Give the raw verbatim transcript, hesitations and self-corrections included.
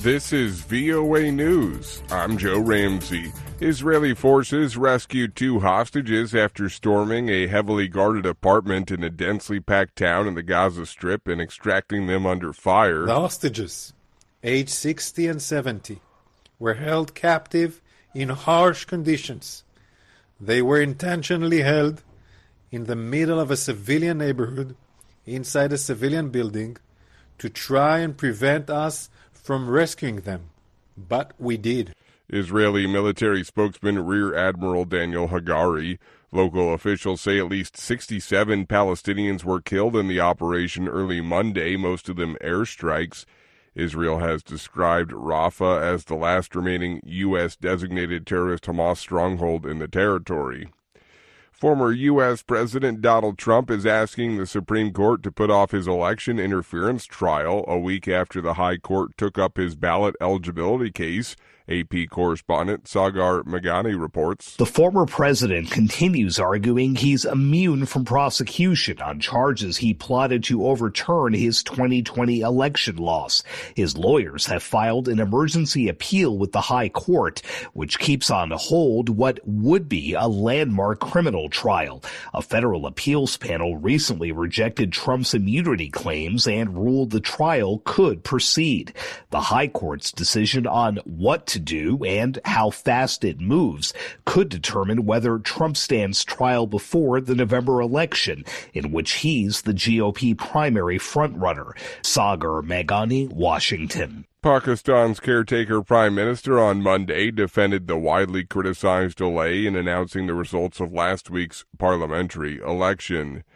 This is V O A News. I'm Joe Ramsey. Israeli forces rescued two hostages after storming a heavily guarded apartment in a densely packed town in the Gaza Strip and extracting them under fire. The hostages, aged sixty and seventy, were held captive in harsh conditions. They were intentionally held in the middle of a civilian neighborhood, inside a civilian building, to try and prevent us from rescuing them. But we did. Israeli military spokesman Rear Admiral Daniel Hagari. Local officials say at least sixty-seven Palestinians were killed in the operation early Monday, most of them airstrikes. Israel has described Rafah as the last remaining U S designated terrorist Hamas stronghold in the territory. Former U S President Donald Trump is asking the Supreme Court to put off his election interference trial a week after the High Court took up his ballot eligibility case. A P correspondent Sagar Meghani reports. The former president continues arguing he's immune from prosecution on charges he plotted to overturn his twenty twenty election loss. His lawyers have filed an emergency appeal with the High Court, which keeps on hold what would be a landmark criminal trial. A federal appeals panel recently rejected Trump's immunity claims and ruled the trial could proceed. The High Court's decision on what to do and how fast it moves could determine whether Trump stands trial before the November election, in which he's the G O P primary frontrunner. Sagar Meghani, Washington. Pakistan's caretaker prime minister on Monday defended the widely criticized delay in announcing the results of last week's parliamentary election.